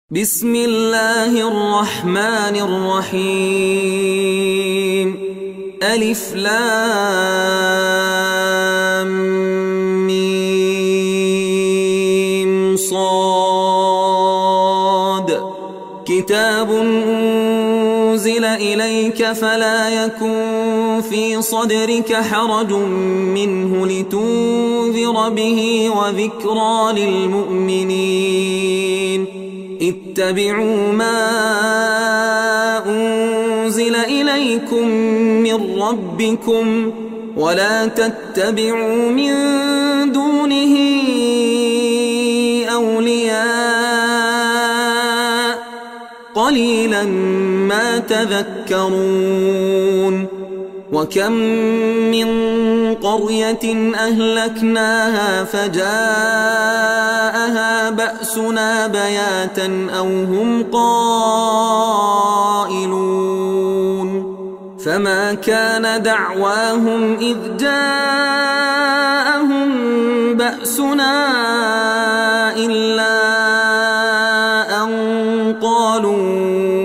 بسم الله الرحمن الرحيم ألف لام ميم صاد كتاب أنزل إليك فلا يكن في صدرك حرج منه لتنذر به وذكرى للمؤمنين اتبعوا ما أنزل إليكم من ربكم ولا تتبعوا من دونه أولياء قليلا ما تذكرون وكم من قرية أهلكناها فجاءها بأسنا بياتا أو هم قائلون فما كان دعواهم إذ جاءهم بأسنا إلا أن قالوا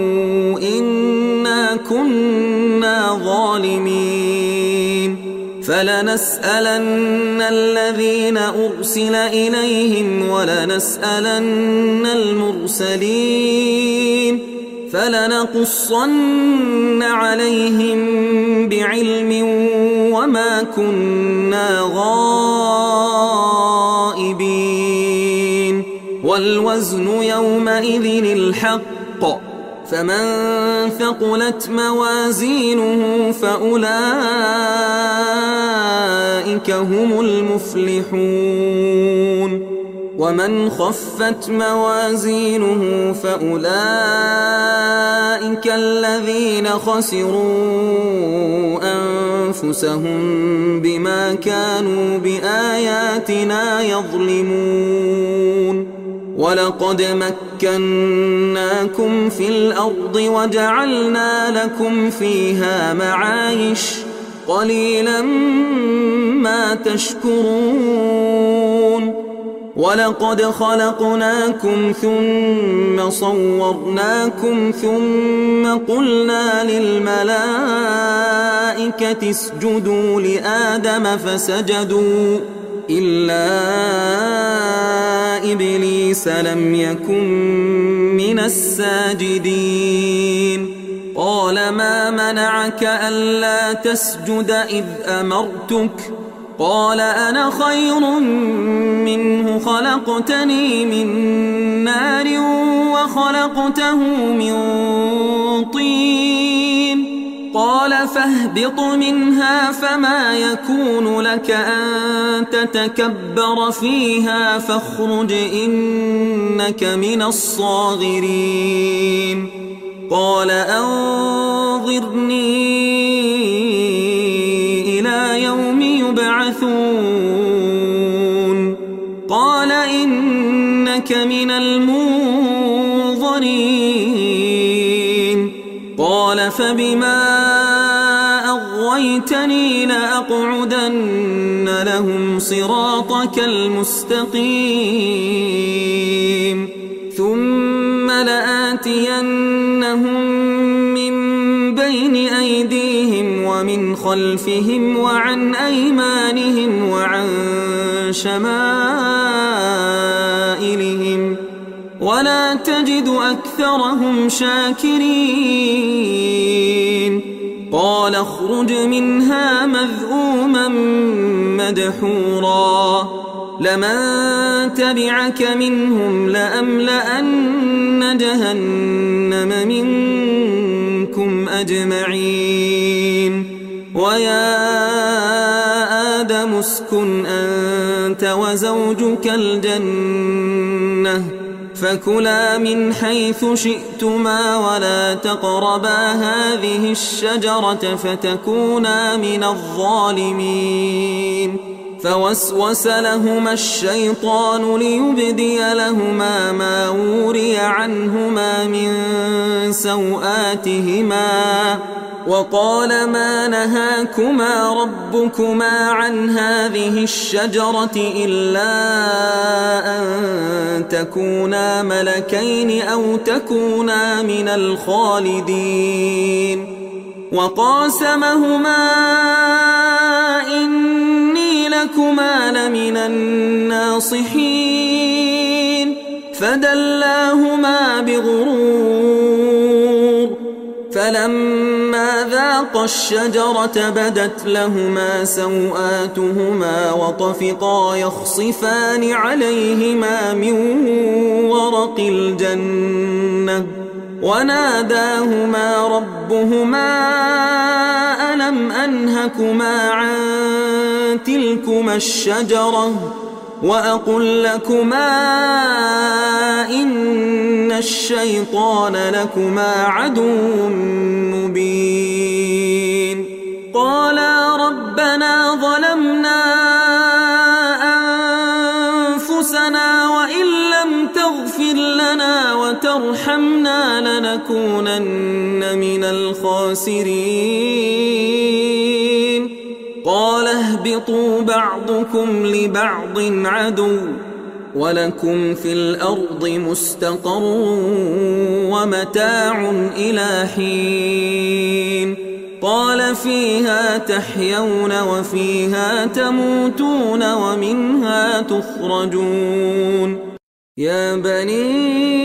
إنا كنا ظالمين فلنسألن الذين أرسل إليهم ولنسألن المرسلين فلنقصن عليهم بعلم وما كنا غائبين والوزن يومئذ الحق فمن ثقلت موازينه فأولئك هم المفلحون ومن خفت موازينه فأولئك الذين خسروا أنفسهم بما كانوا بآياتنا يظلمون ولقد مكناكم في الأرض وجعلنا لكم فيها معايش قليلا ما تشكرون ولقد خلقناكم ثم صورناكم ثم قلنا للملائكة اسجدوا لآدم فسجدوا إلا إبليس لم يكن من الساجدين قال ما منعك ألا تسجد إذ أمرتك قال أنا خير منه خلقتني من نار وخلقته من طين قال فاهبط منها فما يكون لك أن تتكبر فيها فاخرج إنك من الصاغرين قال أنظرني إلى يوم يبعثون قال إنك من المنظرين قال فبما أغويتني لأقعدن لهم صراطك المستقيم ثم لآتينهم من بين أيديهم ومن خلفهم وعن أيمانهم وعن شمائلهم ولا تجد أكثرهم شاكرين قال اخرج منها مذءوما مدحورا لمن تبعك منهم لأملأن جهنم منكم أجمعين ويا آدم اسكن أنت وزوجك الجنة فكلا من حيث شئتما ولا تقربا هذه الشجرة فتكونا من الظالمين فوسوس لهما الشيطان ليبدي لهما ما وري عنهما من سوآتهما وقال ما نهاكما ربكما عن هذه الشجرة إلا أن تكونا ملكين أو تكونا من الخالدين وقاسمهما إني لكما لمن الناصحين فدلاهما بغرور فلما ذاقا الشجرة بدت لهما سوآتهما وطفقا يخصفان عليهما من ورق الجنة وناداهما ربهما ألم أنهكما عن تلكما الشجرة وأقل لكما إن الشيطان لكما عدو مبين قالا ربنا ظلمنا أنفسنا وإن لم تغفر لنا وترحمنا لنكونن من الخاسرين قال اهبطوا بعضكم لبعض عدو ولكم في الأرض مستقر ومتاع إلى حين قال فيها تحيون وفيها تموتون ومنها تخرجون يا بني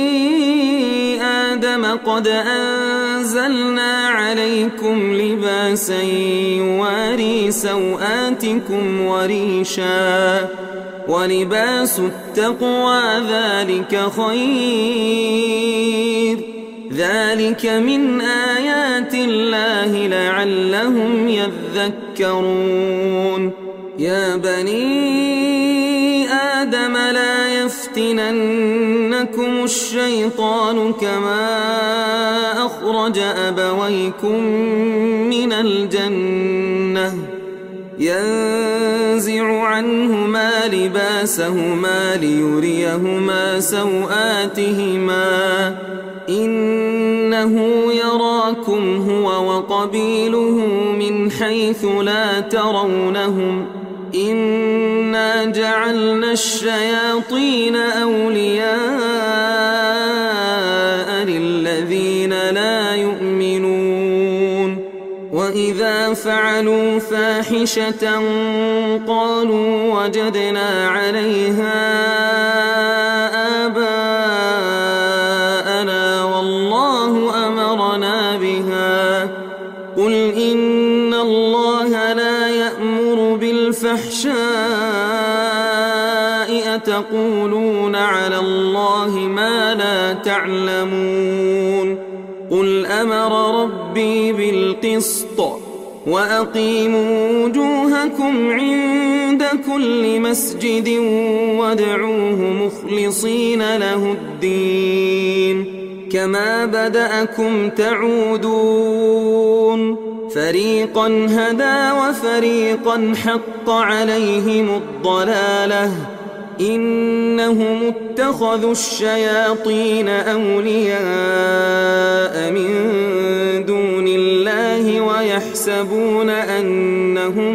آدم قد أنزلنا عليكم لباسا يواري سوآتكم وريشا ولباس التقوى ذلك خير ذلك من آيات الله لعلهم يذكرون يا بني آدم لا يفتننكم الشيطان كما أخرج أبويكم من الجنة ينزع عنهما لباسهما ليريهما سوآتهما إنه يراكم هو وقبيله من حيث لا ترونهم إنا جعلنا الشياطين أولياء للذين لا يؤمنون وإذا فعلوا فاحشة قالوا وجدنا عليها آباءنا والله أمرنا بها قل إن الله لا يأمر بالفحشاء أتقولون على الله ما لا تعلمون قل أمر ربي بالقسط وأقيموا وجوهكم عند كل مسجد وادعوه مخلصين له الدين كما بدأكم تعودون فريقا هدى وفريقا حق عليهم الضلالة إنهم اتخذوا الشياطين أولياء من دون الله ويحسبون أنهم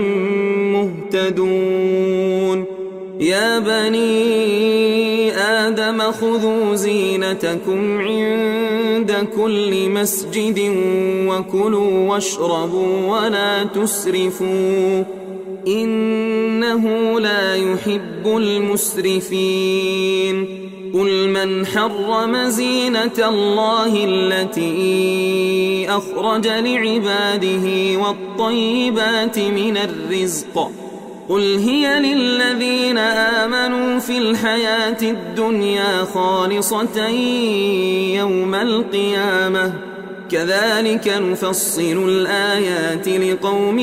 مهتدون يا بني آدم خذوا زينتكم عند كل مسجد وكلوا واشربوا ولا تسرفوا إنه لا يحب المسرفين قل من حرم زينة الله التي أخرج لعباده والطيبات من الرزق قل هي للذين آمنوا في الحياة الدنيا خالصة يوم القيامة كذلك نفصل الآيات لقوم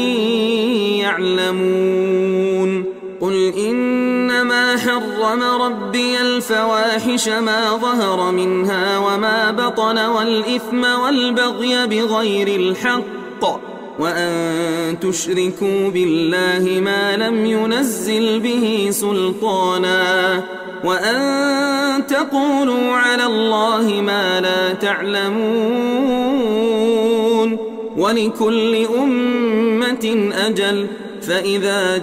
يعلمون قل إنما حرم ربي الفواحش ما ظهر منها وما بطن والإثم والبغي بغير الحق وأن تشركوا بالله ما لم ينزل به سلطانا وأن تقولوا على الله ما لا تعلمون ولكل أمة أجل فإذا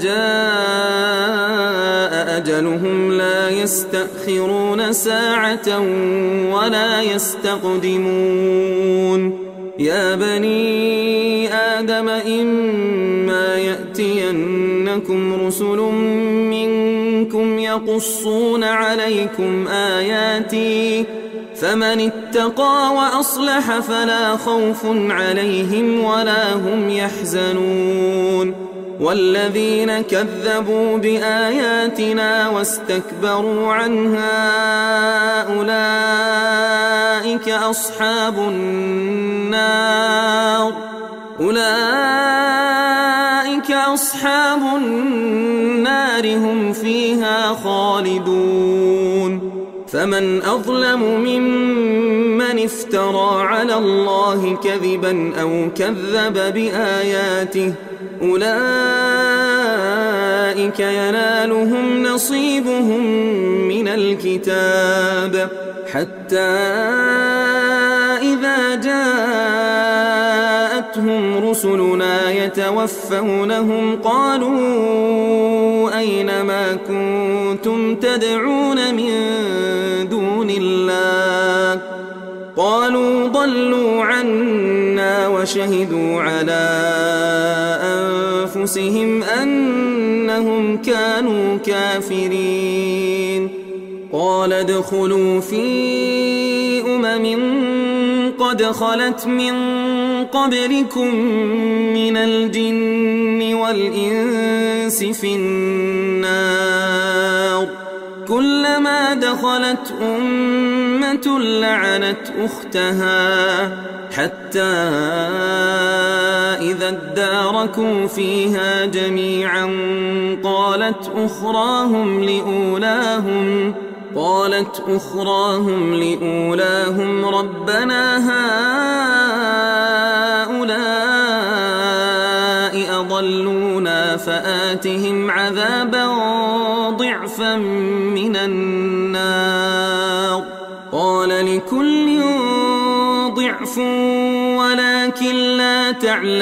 جاء أجلهم لا يستأخرون ساعة ولا يستقدمون يا بني آدم إما يأتينكم رسل منكم يقصون عليكم آياتي فمن اتقى وأصلح فلا خوف عليهم ولا هم يحزنون والذين كذبوا بآياتنا واستكبروا عنها أولئك أصحاب النار هم فيها خالدون فمن أظلم ممن افترى على الله كذبا أو كذب بآياته أولئك ينالهم نصيبهم من الكتاب حتى إذا جاءتهم رسلنا يتوفونهم قالوا أين ما كنتم تدعون من دون الله قالوا ضلوا عنا وشهدوا على أنفسهم أنهم كانوا كافرين قال ادخلوا في قد خلت من قبلكم من الجن والإنس في النار كلما دخلت أمة لعنت أختها حتى إذا اداركوا فيها جميعا قالت أخراهم لأولاهم ربنا هؤلاء أضلونا فآتهم عذابا ضعفا من النار قال لكل ضعف ولكن لا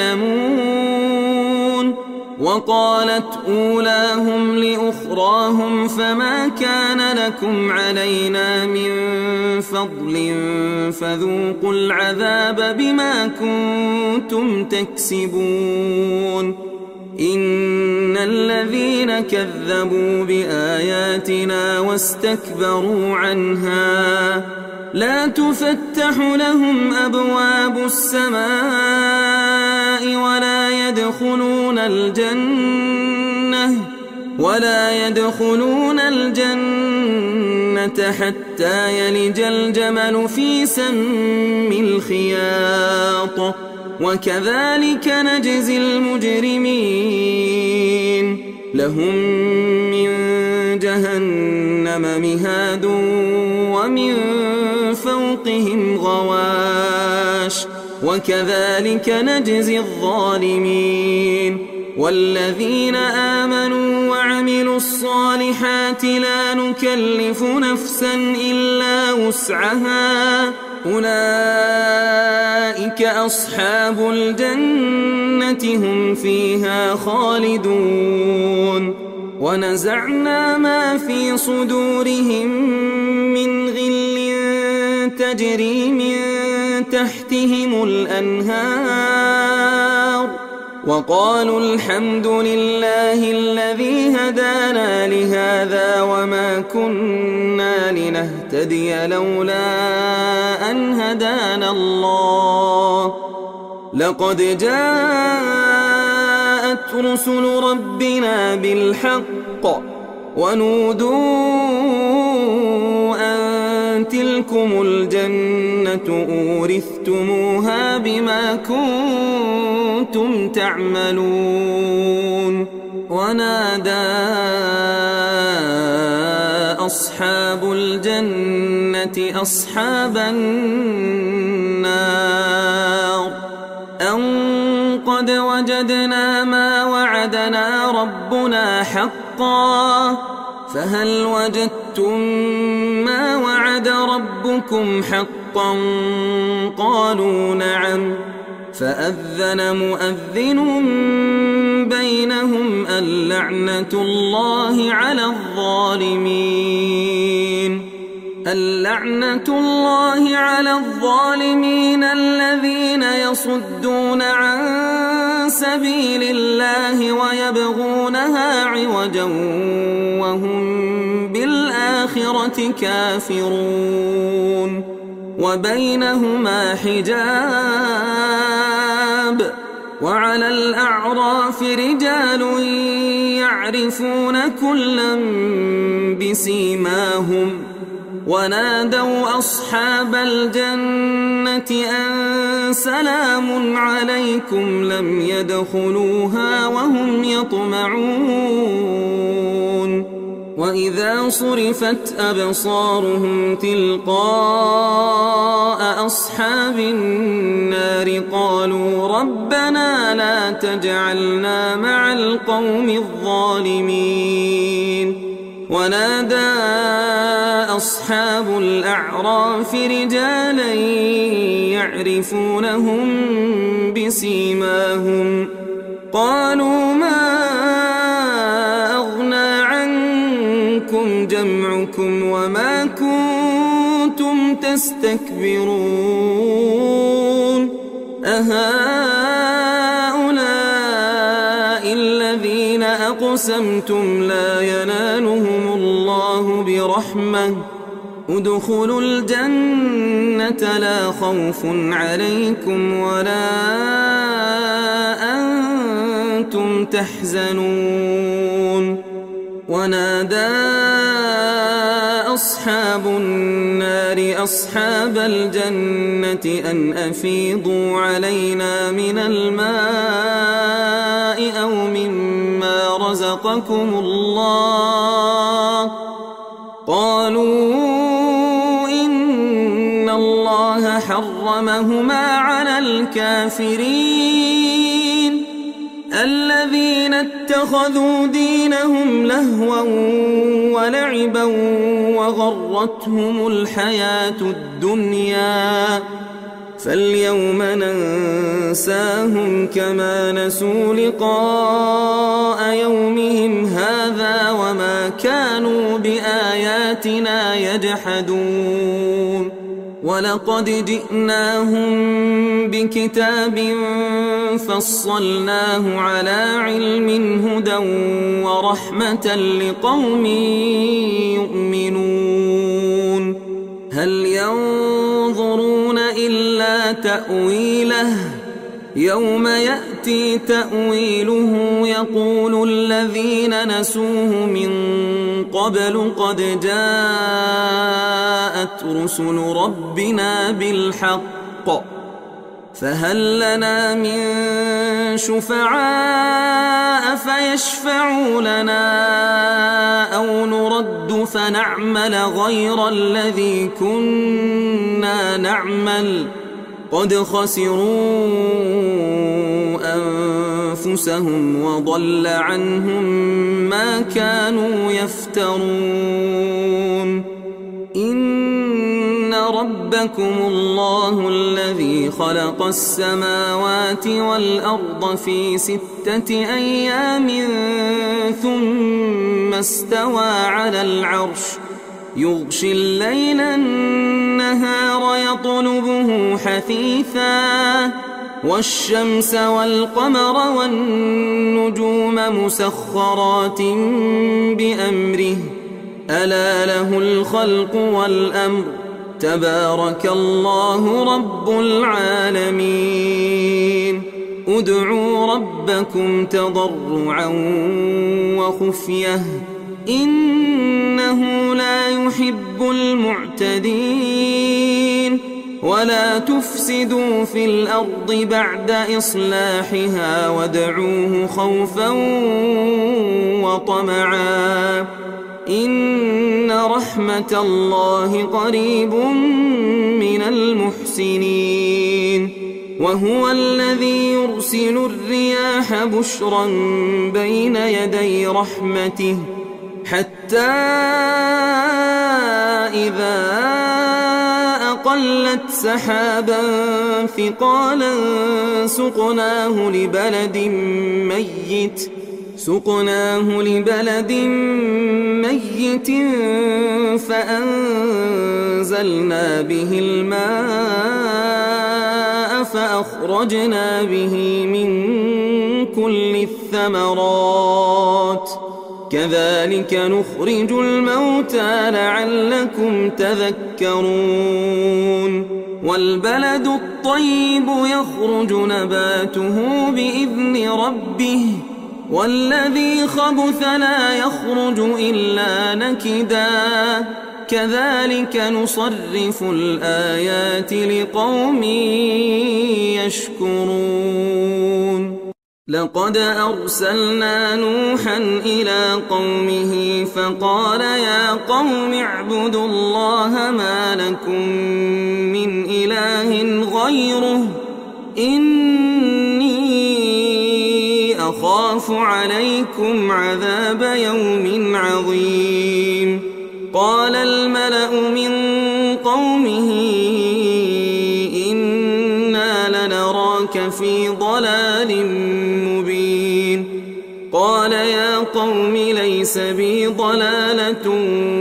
تعلمون وقالت أولاهم لأخراهم فما كان لكم علينا من فضل فذوقوا العذاب بما كنتم تكسبون إن الذين كذبوا بآياتنا واستكبروا عنها لا تفتح لهم أبواب السماء ولا يدخلون الجنة حتى يلج الجمل في سم الخياط وكذلك نجزي المجرمين لهم من جهنم مهاد ومن فوقهم غواش وكذلك نجزي الظالمين والذين آمنوا وعملوا الصالحات لا نكلف نفسا إلا وسعها أولئك أصحاب الجنة هم فيها خالدون ونزعنا ما في صدورهم من غل تجري من تحتهم الأنهار وقالوا الحمد لله الذي هدانا لهذا وما كنا لنهتدي لولا أن هدانا الله لقد جاءت رسل ربنا بالحق ونودوا أن تلكم الجنة أورثتموها بما كنتم تعملون ونادى أصحاب الجنة أصحاب النار أن قد وجدنا ما وعدنا ربنا حقا فهل وجدتم ما وعد ربكم حقا قالوا نعم فأذن مؤذن بينهم اللعنة الله على الظالمين. اللعنة الله على الظالمين الذين يصدون عن سبيل الله ويبغونها عوجا وهم بالآخرة كافرون. وبينهما حجاب. وعلى الأعراف رجال يعرفون كلا بسيماهم ونادوا أصحاب الجنة أن سلام عليكم لم يدخلوها وهم يطمعون. وإذا صرفت أبصارهم تلقاء أصحاب النار قالوا ربنا لا تجعلنا مع القوم الظالمين. ونادى أصحاب الأعراف رجالا يعرفونهم بسيماهم قالوا ما أغنى عنكم جمعكم وما كنتم تستكبرون أهؤلاء الذين أقسمتم لا ينالهم الله برحمة ادخلوا الجنة لا خوف عليكم ولا أنتم تحزنون. ونادى أصحاب النار أصحاب الجنة أن أفيضوا علينا من الماء أو مما رزقكم الله قالوا إن الله حرمهما على الكافرين الذين اتخذوا دينهم لهوا ولعبا وغرتهم الحياة الدنيا فاليوم ننساهم كما نسوا لقاء يومهم هذا وما كانوا بآياتنا يجحدون. ولقد جئناهم بكتاب فصلناه على علم هدى ورحمة لقوم يؤمنون. هل ينظرون إلا تأويله يوم يأتي تأويله يقول الذين نسوه من قبل قد جاءت رسل ربنا بالحق فهل لنا من شفعاء فيشفعوا لنا أو نرد فنعمل غير الذي كنا نعمل قد خسروا أنفسهم وضل عنهم ما كانوا يفترون. إن ربكم الله الذي خلق السماوات والأرض في 6 أيام ثم استوى على العرش يغشي الليل النهار يطلبه حثيثا والشمس والقمر والنجوم مسخرات بأمره ألا له الخلق والأمر تبارك الله رب العالمين. ادعوا ربكم تضرعا وخفية إنه لا يحب المعتدين. ولا تفسدوا في الأرض بعد إصلاحها وادعوه خوفا وطمعا إن رحمة الله قريب من المحسنين. وهو الذي يرسل الرياح بشرا بين يدي رحمته حتى إذا أقلت سحابا ثقالا سقناه لبلد ميت فأنزلنا به الماء فأخرجنا به من كل الثمرات كذلك نخرج الموتى لعلكم تذكرون والبلد الطيب يخرج نباته بإذن ربه والذي خبث لا يخرج إلا نكدا كذلك نصرف الآيات لقوم يشكرون لقد أرسلنا نوحا إلى قومه فقال يا قوم اعبدوا الله ما لكم من إله غيره إني أخاف عليكم عذاب يوم عظيم قال الملأ من قومه إنا لنراك في ضلال مبين قال يا قوم ليس بي ضلالة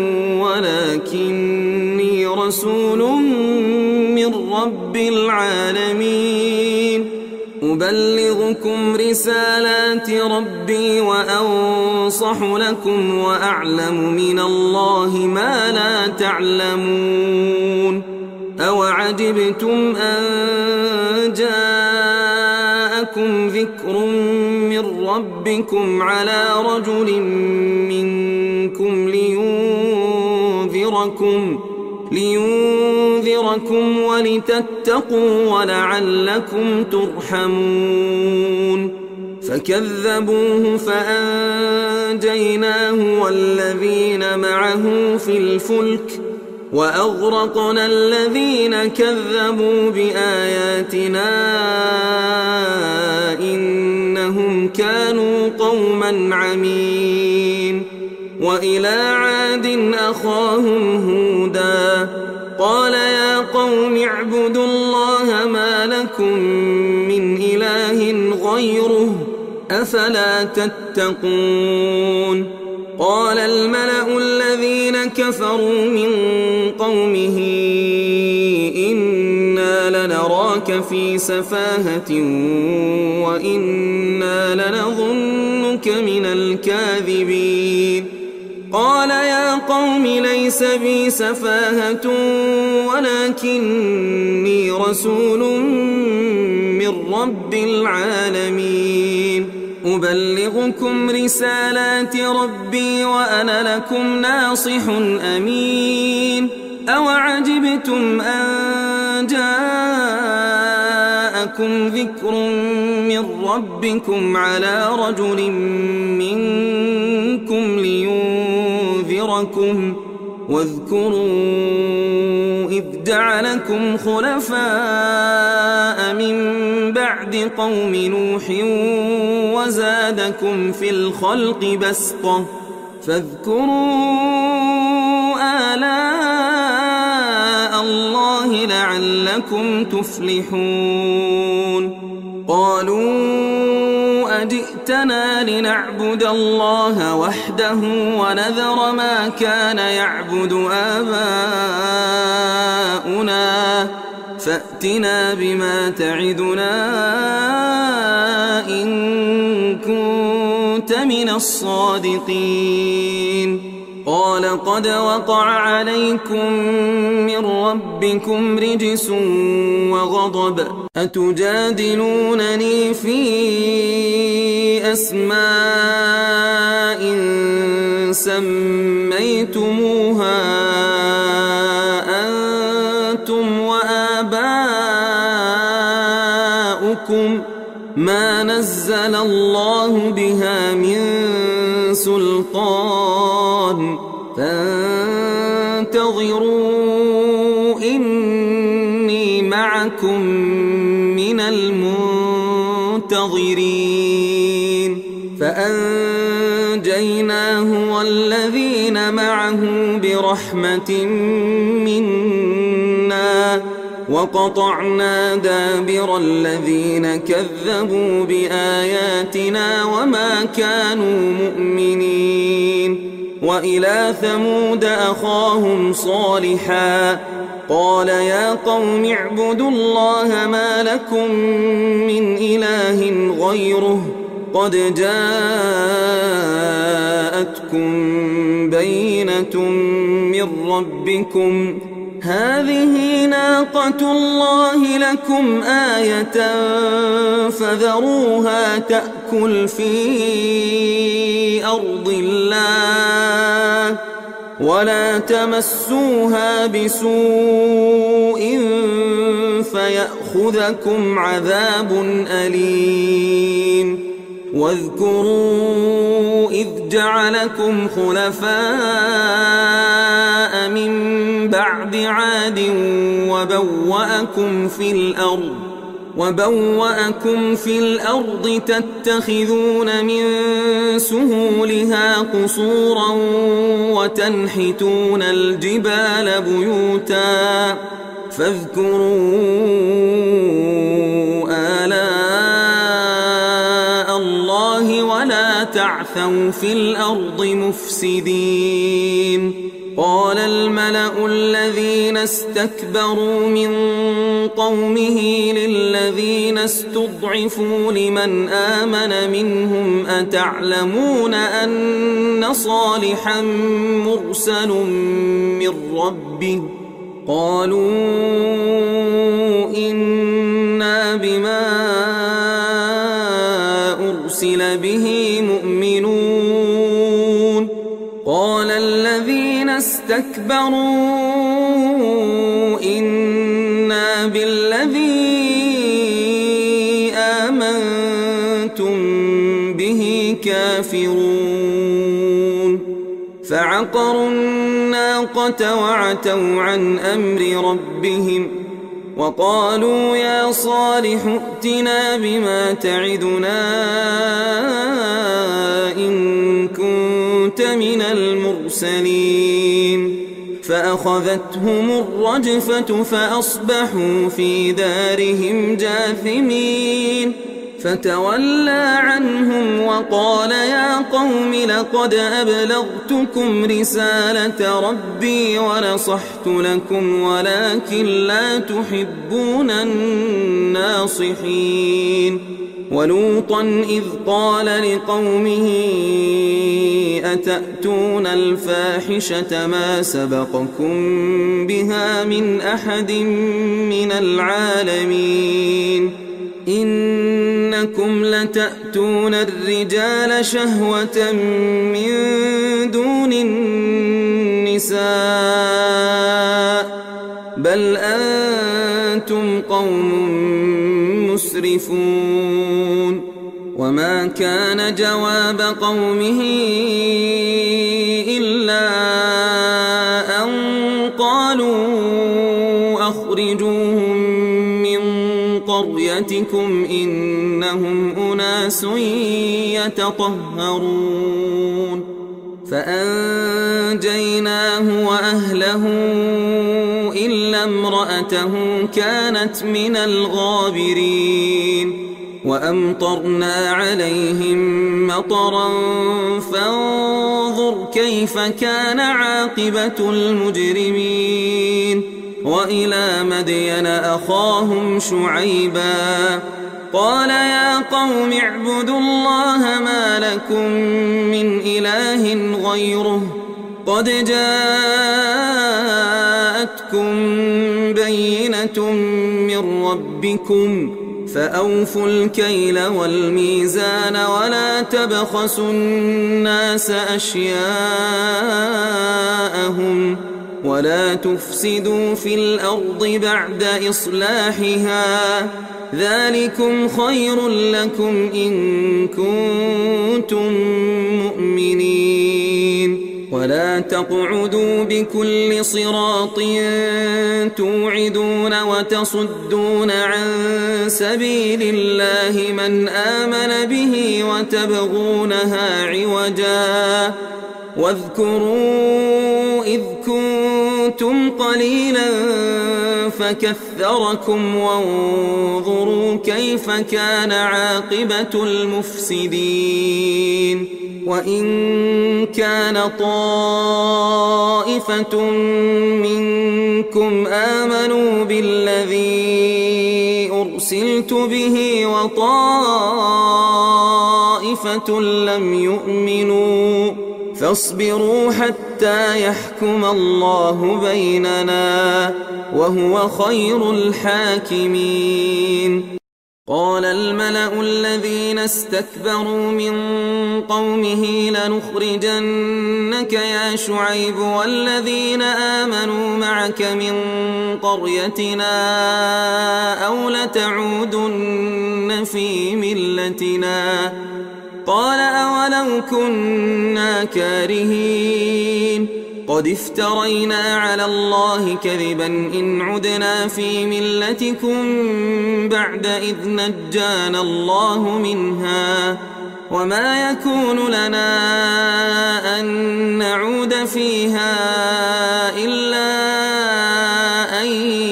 ولكني رسول من رب العالمين أبلغكم رسالات ربي وأنصح لكم وأعلم من الله ما لا تعلمون أوعجبتم أن جاءكم ذكر من ربكم على رجل منكم لينذركم ولتتقوا ولعلكم ترحمون فكذبوه فأنجيناه والذين معه في الفلك وأغرقنا الذين كذبوا بآياتنا إنهم كانوا قوما عمين وإلى عاد أخاهم هودا قال يا قوم اعبدوا الله ما لكم من إله غيره أفلا تتقون قال الملأ الذين كفروا من قومه إنا لنراك في سفاهة وإنا لنظنك من الكاذبين قال يا قوم ليس بي سفاهة ولكني رسول من رب العالمين أبلغكم رسالات ربي وأنا لكم ناصح أمين أوعجبتم أن جاءكم ذكر من ربكم على رجل منكم لينذركم واذكروا إذ جعلكم خلفاء من بعد قوم نوح وزادكم في الخلق بسطة فاذكروا آلاء الله لعلكم تفلحون قالوا أجئتنا لنعبد الله وحده ونذر ما كان يعبد آباؤنا فأتنا بما تعدنا إن كنت من الصادقين قال قد وقع عليكم من ربكم رجس وغضب أتجادلونني في أسماء سميتموها أنتم وآباؤكم ما نزل الله بها من سلطان فانتظروا إني معكم من المنتظرين فأنجيناه والذين معه برحمة منا فيها وقطعنا دابر الذين كذبوا بآياتنا وما كانوا مؤمنين. وإلى ثمود أخاهم صالحا قال يا قوم اعبدوا الله ما لكم من إله غيره قد جاءتكم بينة من ربكم هذه ناقة الله لكم آية فذروها تأكل في أرض الله ولا تمسوها بسوء فيأخذكم عذاب أليم. واذكروا إذ جعلكم خلفاء من بعد عاد وبوأكم في الأرض تتخذون من سهولها قصورا وتنحتون الجبال بيوتا فاذكروا آلاء الله ولا تعثوا في الأرض مفسدين. قال الملأ الذين استكبروا من قومه للذين استضعفوا لمن آمن منهم أتعلمون أن صالحا مرسل من ربه قالوا إنا بما أرسل به مؤمنون. قال الذين استكبروا إنا بالذي آمنتم به كافرون. فعقروا الناقة وعتوا عن أمر ربهم وقالوا يا صالح ائتنا بما تعدنا إن كنت من المرسلين. فأخذتهم الرجفة فأصبحوا في دارهم جاثمين. فتولى عنهم وقال يا قوم لقد أبلغتكم رسالة ربي ونصحت لكم ولكن لا تحبون الناصحين. ولوطا إذ قال لقومه أتأتون الفاحشة ما سبقكم بها من أحد من العالمين إنكم لتأتون الرجال شهوة من دون النساء بل أنتم قوم مسرفون. وما كان جواب قومه إلا أن قالوا أخرجوهم من قريتكم إنهم أناس يتطهرون. فأنجيناه وأهله إلا امرأته كانت من الغابرين. وأمطرنا عليهم مطرا فانظر كيف كان عاقبة المجرمين. وإلى مدين أخاهم شعيبا قال يا قوم اعبدوا الله ما لكم من إله غيره قد جاءتكم بينة من ربكم فأوفوا الكيل والميزان ولا تبخسوا الناس أشياءهم ولا تفسدوا في الأرض بعد إصلاحها ذلكم خير لكم إن كنتم مؤمنين. ولا تقعدوا بكل صراط توعدون وتصدون عن سبيل الله من آمن به وتبغونها عوجا واذكروا إذ كنتم قليلا فكثركم وانظروا كيف كان عاقبة المفسدين وإن كان طائفة منكم آمنوا بالذي أرسلت به وطائفة لم يؤمنوا فاصبروا حتى يحكم الله بيننا وهو خير الحاكمين. قال الملأ الذين استكبروا من قومه لنخرجنك يا شعيب والذين آمنوا معك من قريتنا أو لتعودن في ملتنا قال أولو كنا كارهين قد افترينا على الله كذبا إن عدنا في ملتكم بعد إذ نجانا الله منها وما يكون لنا أن نعود فيها إلا أن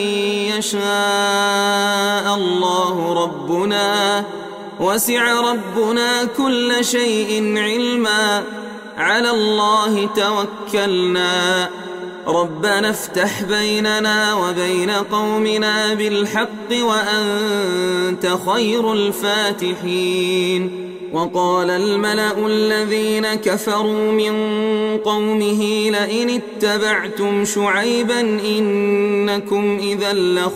يشاء الله ربنا وسع ربنا كل شيء علما على الله توكلنا ربنا افتح بيننا وبين قومنا بالحق وأنت خير الفاتحين. وقال الملأ الذين كفروا من قومه لئن اتبعتم شعيبا إنكم إذا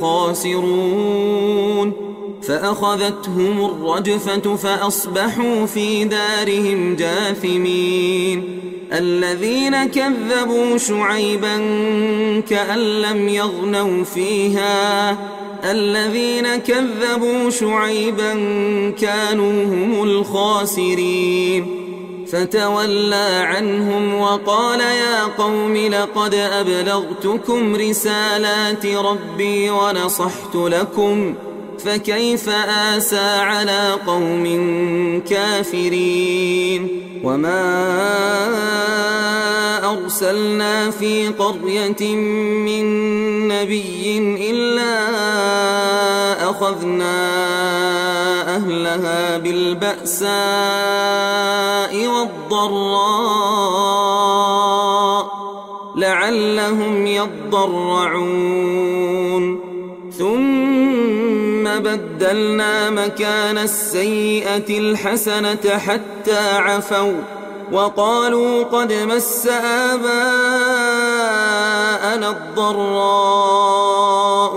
لخاسرون فأخذتهم الرجفة فأصبحوا في دارهم جاثمين. الذين كذبوا شعيبا كأن لم يغنوا فيها الذين كذبوا شعيبا كانوا هم الخاسرين فتولى عنهم وقال يا قوم لقد أبلغتكم رسالات ربي ونصحت لكم فكيف آسى على قوم كافرين. وما أرسلنا في قرية من نبي إلا أخذنا أهلها بالبأساء والضراء لعلهم يضرعون ثم بدلنا مكان السيئة الحسنة حتى عفوا وقالوا قد مس آباءنا الضراء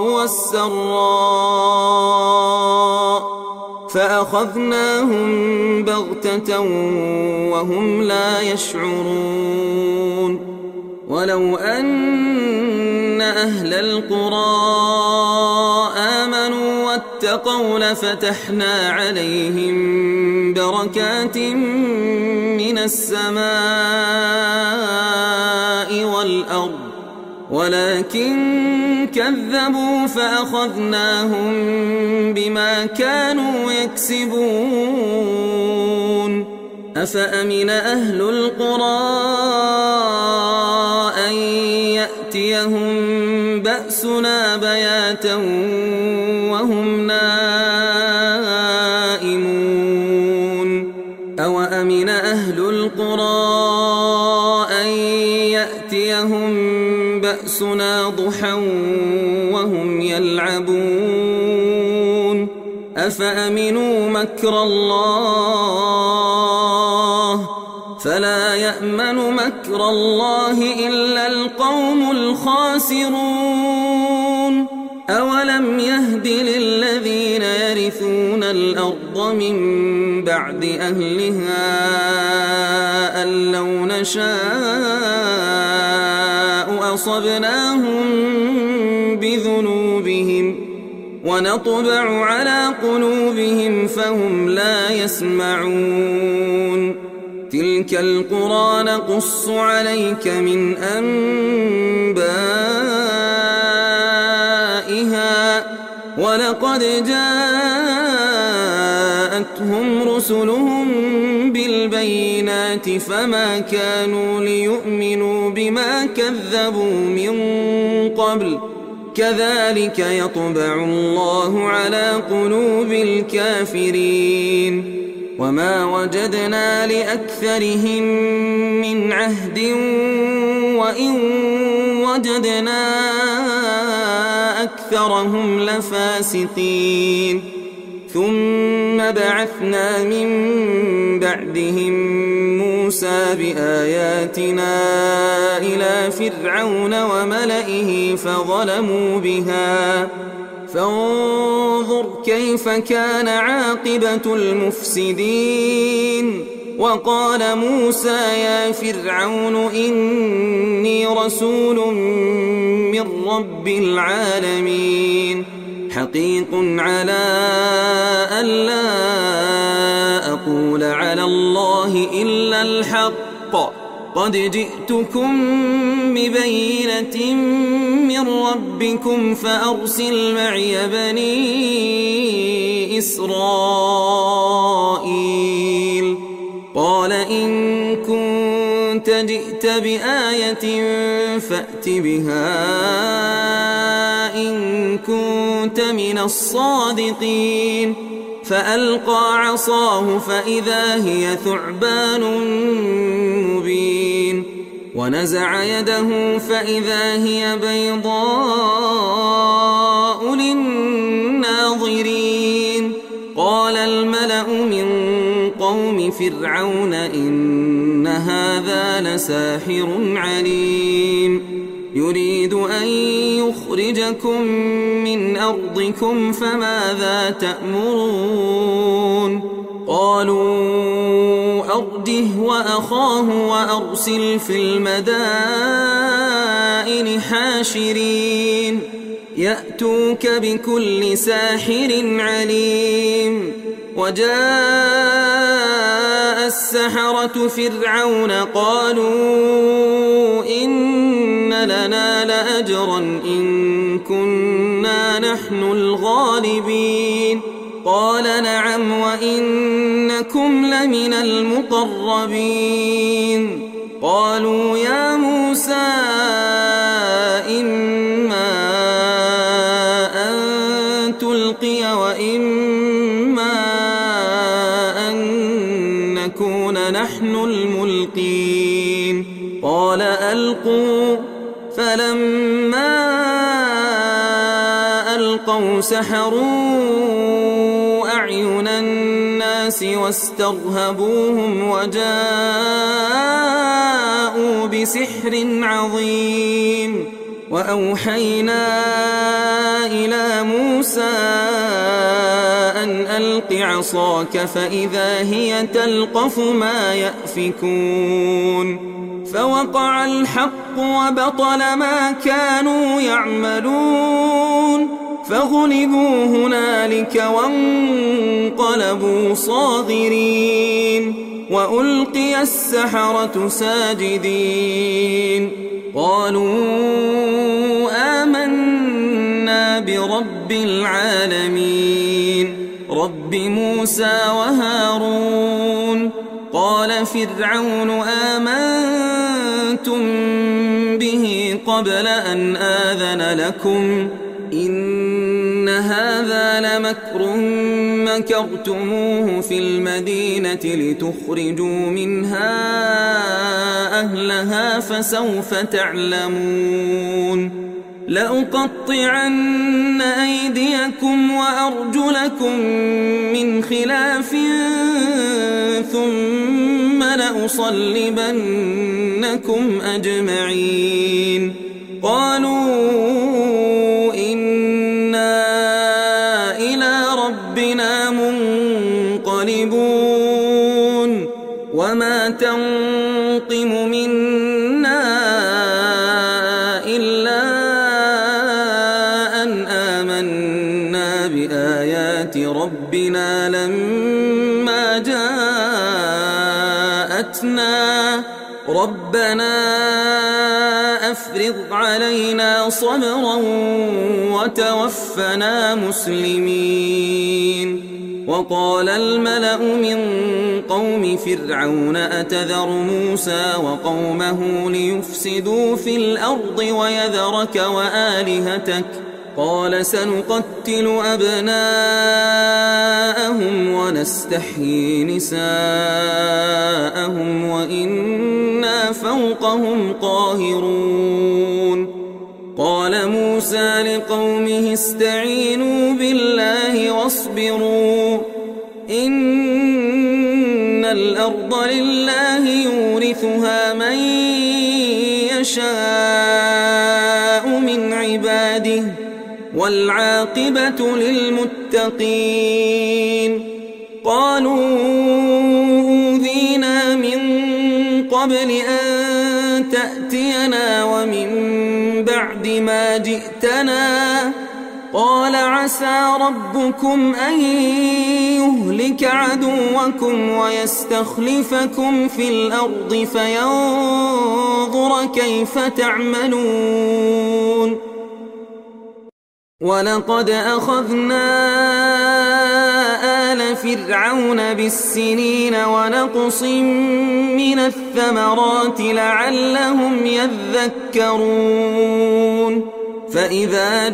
والسراء فأخذناهم بغتة وهم لا يشعرون. ولو أن أهل القرى آمنوا واتقوا لفتحنا عليهم بركات من السماء والأرض ولكن كذبوا فأخذناهم بما كانوا يكسبون. أفأمن أهل القرى أن يأتيهم بأسنا بياتا وهم نائمون أوأمن أهل القرى أن يأتيهم بأسنا ضحى وهم يلعبون أفأمنوا مكر الله فلا يأمن مكر الله إلا القوم الخاسرون. أولم يهد للذين يرثون الأرض من بعد أهلها أن لو نشاء أصبناهم بذنوبهم ونطبع على قلوبهم فهم لا يسمعون. تلك القرى نقص عليك من أنبائها ولقد جاءتهم رسلهم بالبينات بالبينات فما كانوا ليؤمنوا بما كذبوا من قبل كذلك يطبع الله على قلوب الكافرين وما وجدنا لأكثرهم من عهد وإن وجدنا أكثرهم لفاسقين ثم بعثنا من بعدهم موسى بآياتنا إلى فرعون وملئه فظلموا بها فانظر كيف كان عاقبة المفسدين وقال موسى يا فرعون إني رسول من رب العالمين حقيق على ألا أقول على الله إلا الحق قد جئتكم ببينة من ربكم فأرسل معي بني إسرائيل قال إن كنت جئت بآية فأت بها إن كنت من الصادقين فألقى عصاه فإذا هي ثعبان مبين ونزع يده فإذا هي بيضاء للناظرين قال الملأ من قوم فرعون إن هذا لساحر عليم يريد أن يخرجكم من أرضكم فماذا تأمرون قالوا أرجه وأخاه وأرسل في المدائن حاشرين يأتوك بكل ساحر عليم وجاء السحرة فرعون قالوا إن لنا لأجرا إن كنا نحن الغالبين قال نعم وإنكم لمن المقربين قالوا يا موسى إما أن تلقي وإما أن نكون نحن الملقين قال ألقوا فلما ألقوا سحروا أعين الناس واسترهبوهم وجاءوا بسحر عظيم وأوحينا إلى موسى أن ألق عصاك فإذا هي تلقف ما يأفكون فوقع الحق وبطل ما كانوا يعملون فغلبوا هنالك وانقلبوا صاغرين وألقي السحرة ساجدين قالوا آمنا برب العالمين رب موسى وهارون قال فرعون آمنتم به قبل أن آذن لكم إن هذا لمكر مكرتموه في المدينة لتخرجوا منها أهلها فسوف تعلمون لأقطعن أيديكم وأرجلكم من خلاف ثم لأصلبنكم أجمعين قالوا إنا إلى ربنا منقلبون وما تنقم منا إلا أن آمنا بآيات ربنا لما جاءتنا ربنا أفرغ علينا صبرا وتوفنا مسلمين. وقال الملأ من قوم فرعون أتذر موسى وقومه ليفسدوا في الأرض ويذرك وآلهتك قال سنقتل أبناءهم ونستحيي نساءهم وإنا فوقهم قاهرون. قال موسى لقومه استعينوا بالله واصبروا إن الأرض لله يورثها من يشاء من عباده والعاقبة للمتقين. قالوا أوذينا من قبل أن تأتينا ومن بعد ما جئتنا قال عسى ربكم أن يهلك عدوكم ويستخلفكم في الأرض فينظر كيف تعملون. ولقد أخذنا آل فرعون بالسنين ونقص من الثمرات لعلهم يذكرون. فإذا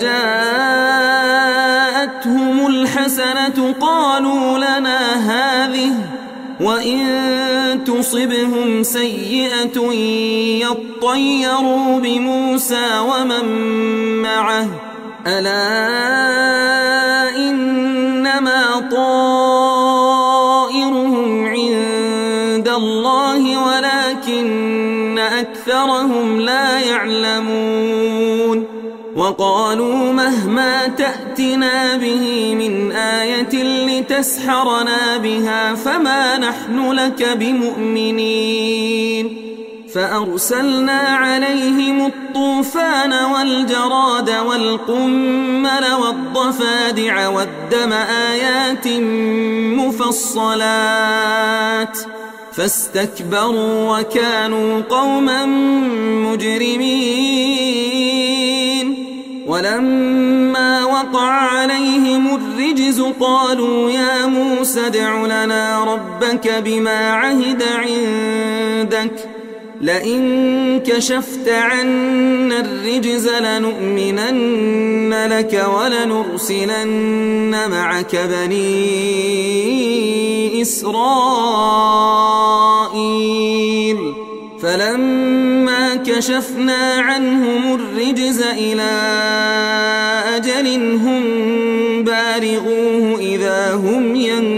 جاءتهم الحسنة قالوا لنا هذه وإن تصبهم سيئة يطيروا بموسى ومن معه ألا إنما طائرهم عند الله ولكن أكثرهم لا يعلمون. وقالوا مهما تأتنا به من آية لتسحرنا بها فما نحن لك بمؤمنين. فأرسلنا عليهم الطوفان والجراد والقمل والضفادع والدم آيات مفصلات فاستكبروا وكانوا قوما مجرمين. ولما وقع عليهم الرجز قالوا يا موسى ادع لنا ربك بما عهد عندك لئن كشفت عنا الرجز لنؤمنن لك ولنرسلن معك بني إسرائيل. فلما كشفنا عنهم الرجز إلى أجل هم بالغوه إذا هم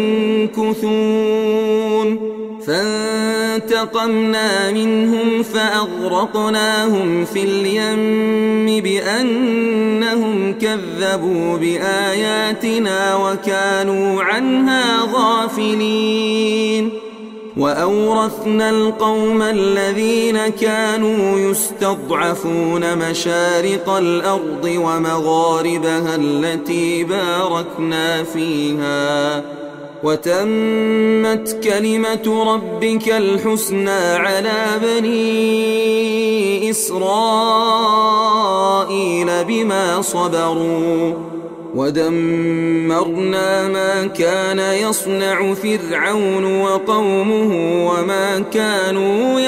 ينكثون. فانتقمنا منهم فأغرقناهم في اليم بأنهم كذبوا بآياتنا وكانوا عنها غافلين. وأورثنا القوم الذين كانوا يستضعفون مشارق الأرض ومغاربها التي باركنا فيها وتمت كلمة ربك الحسنى على بني إسرائيل بما صبروا ودمرنا ما كان يصنع فرعون وقومه وما كانوا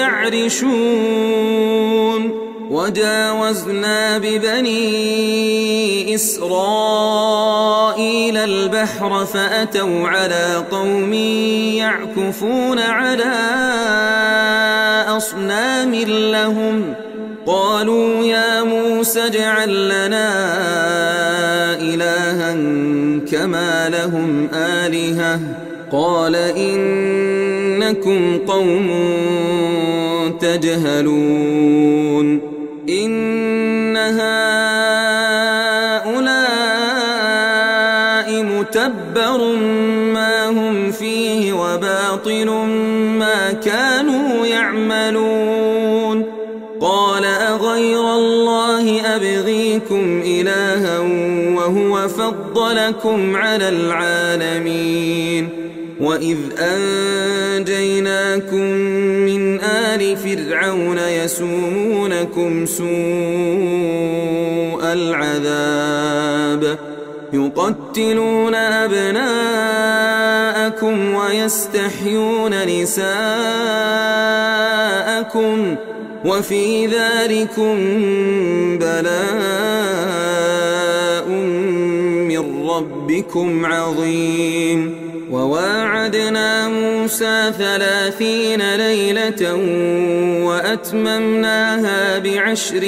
يعرشون. وجاوزنا ببني إسرائيل البحر فأتوا على قوم يعكفون على أصنام لهم قالوا يا موسى اجعل لنا إلها كما لهم آلهة قال إنكم قوم تجهلون. إن هؤلاء متبر ما هم فيه وباطل ما كانوا يعملون. قال أغير الله أبغيكم إلها وهو فضلكم على العالمين وإذ أنجيناكم من آل فرعون يسومونكم سوء العذاب يقتلون أبناءكم ويستحيون نساءكم وفي ذلكم بلاء من ربكم عظيم وواعدنا موسى 30 ليلة وأتممناها ب10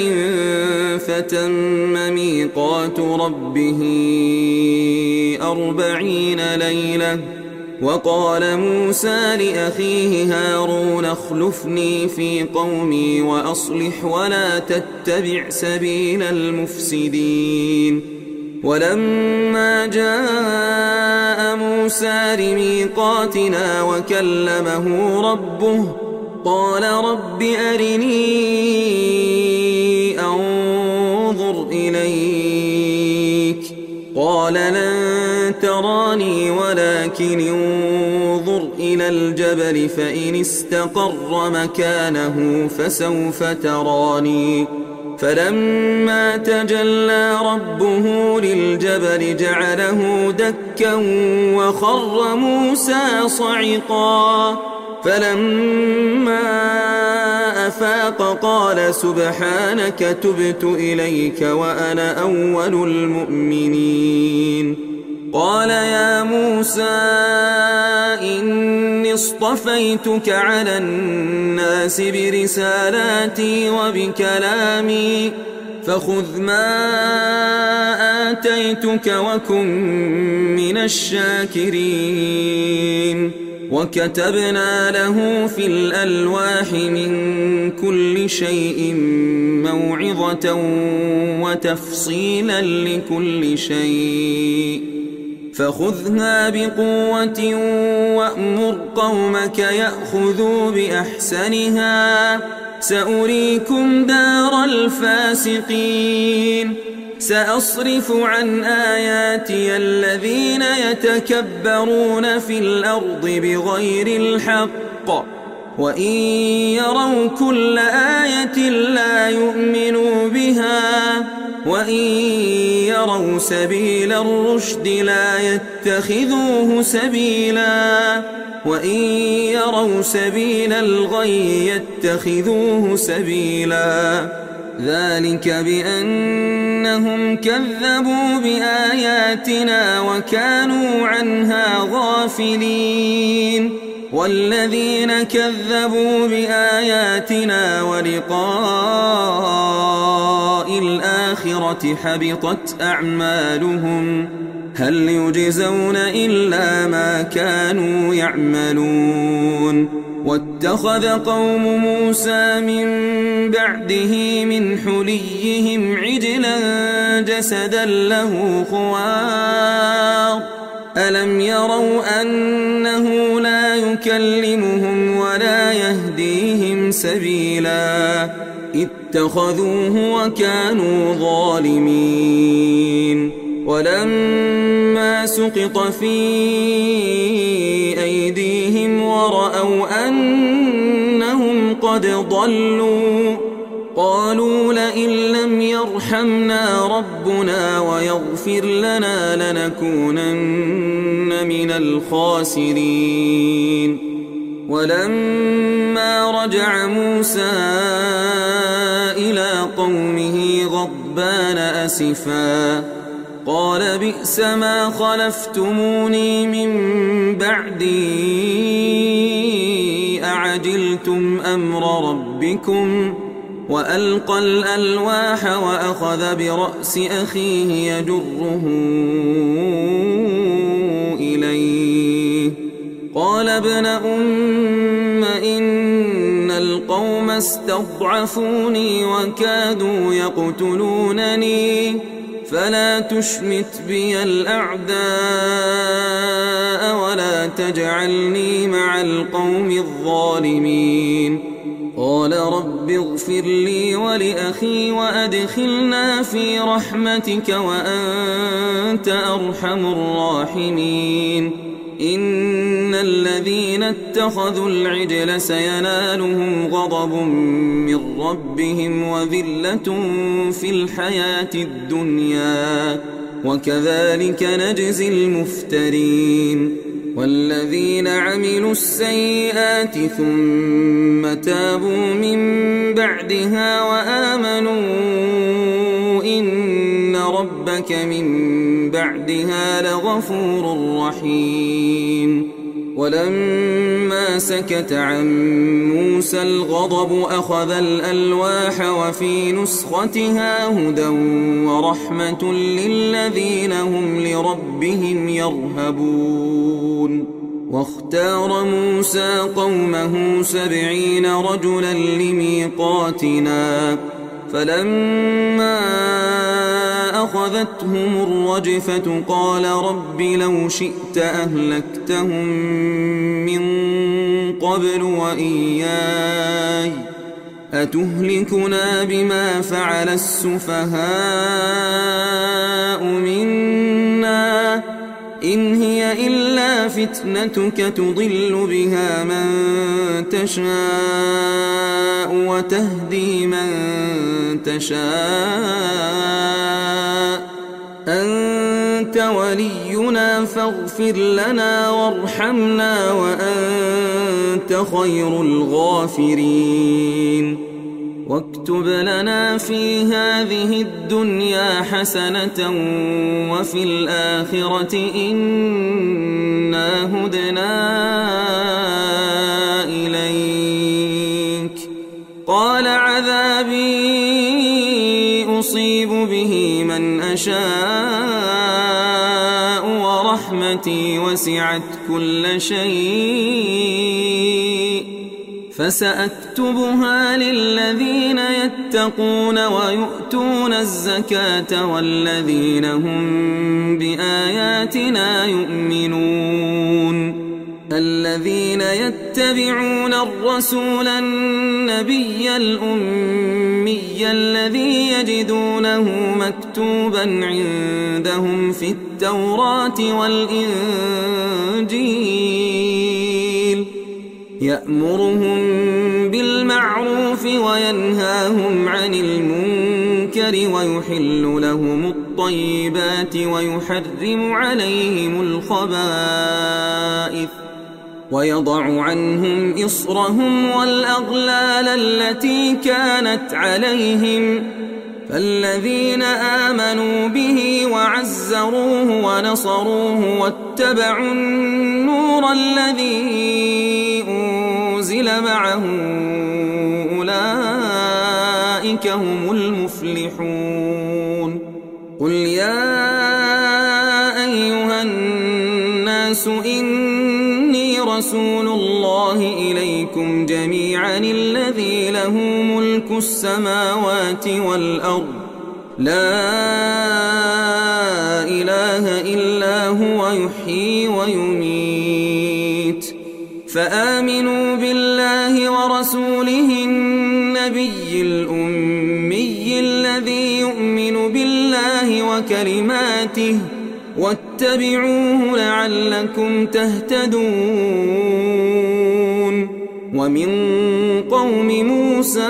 فتم ميقات ربه 40 ليلة وقال موسى لأخيه هارون اخلفني في قومي وأصلح ولا تتبع سبيل المفسدين ولما جاء موسى لميقاتنا وكلمه ربه قال رب أرني أنظر إليك قال لن تراني ولكن انظر إلى الجبل فإن استقر مكانه فسوف تراني فلما تجلى ربه للجبل جعله دكا وخر موسى صعقا فلما أفاق قال سبحانك تبت إليك وأنا أول المؤمنين قال يا موسى إني اصطفيتك على الناس برسالاتي وبكلامي فخذ ما آتيتك وكن من الشاكرين وكتبنا له في الألواح من كل شيء موعظة وتفصيلا لكل شيء فخذها بقوة وأمر قومك يأخذوا بأحسنها سأريكم دار الفاسقين سأصرف عن آياتي الذين يتكبرون في الأرض بغير الحق وإن يروا كل آية لا يؤمنوا بها وإن يروا سبيل الرشد لا يتخذوه سبيلا وإن يروا سبيل الغي يتخذوه سبيلا ذلك بأنهم كذبوا بآياتنا وكانوا عنها غافلين والذين كذبوا بآياتنا ولقاء الآخرة حبطت أعمالهم هل يجزون إلا ما كانوا يعملون واتخذ قوم موسى من بعده من حليهم عجلا جسدا له خوار ألم يروا أنه لا يكلمهم ولا يهديهم سبيلا اتخذوه وكانوا ظالمين ولما سقط في أيديهم ورأوا أنهم قد ضلوا قالوا لئن لم يرحمنا ربنا ويغفر لنا لنكونن من الخاسرين ولما رجع موسى إلى قومه غضبان أسفا قال بئس ما خلفتموني من بعدي أعجلتم أمر ربكم وألقى الألواح وأخذ برأس أخيه يجره إليه قال ابن أم إن القوم استضعفوني وكادوا يقتلونني فلا تشمت بي الأعداء ولا تجعلني مع القوم الظالمين قال رب اغفر لي ولأخي وأدخلنا في رحمتك وأنت أرحم الراحمين إن الذين اتخذوا العجل سينالهم غضب من ربهم وذلة في الحياة الدنيا وكذلك نجزي المفترين والذين عملوا السيئات ثم تابوا من بعدها وآمنوا إن ربك من بعدها لغفور رحيم ولما سكت عن موسى الغضب أخذ الألواح وفي نسختها هدى ورحمة للذين هم لربهم يرهبون واختار موسى قومه 70 رجلا لميقاتنا فلما أخذتهم الرجفة قال رب لو شئت أهلكتهم من قبل وإياي أتهلكنا بما فعل السفهاء منا إن هي إلا فتنتك تضل بها من تشاء وتهدي من تشاء أنت ولينا فاغفر لنا وارحمنا وأنت خير الغافرين واكتب لنا في هذه الدنيا حسنة وفي الآخرة إنا هدنا إليك قال عذابي أصيب به من أشاء ورحمتي وسعت كل شيء فسأكتبها للذين يتقون ويؤتون الزكاة والذين هم بآياتنا يؤمنون الذين يتبعون الرسول النبي الأمي الذي يجدونه مكتوبا عندهم في التوراة والإنجيل يأمرهم بالمعروف وينهاهم عن المنكر ويحل لهم الطيبات ويحرم عليهم الخبائث ويضع عنهم إصرهم والأغلال التي كانت عليهم فالذين آمنوا به وعزروه ونصروه واتبعوا النور الذي أنزل معه أولئك هم المفلحون قل يا أيها الناس إني رسول الله إليكم جميعا الذي له ملك السماوات والأرض لا إله إلا هو يحيي ويميت فآمنوا بالله ورسوله النبي الأمي الذي يؤمن بالله وكلماته واتبعوه لعلكم تهتدون ومن قوم موسى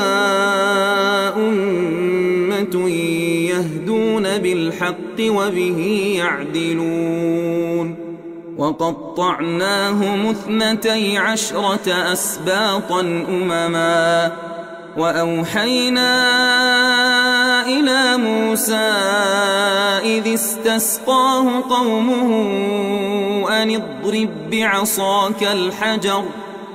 أمة يهدون بالحق وبه يعدلون وقطعناهم 12 أسباطا أمما وأوحينا إلى موسى إذ استسقاه قومه أن اضرب بعصاك الحجر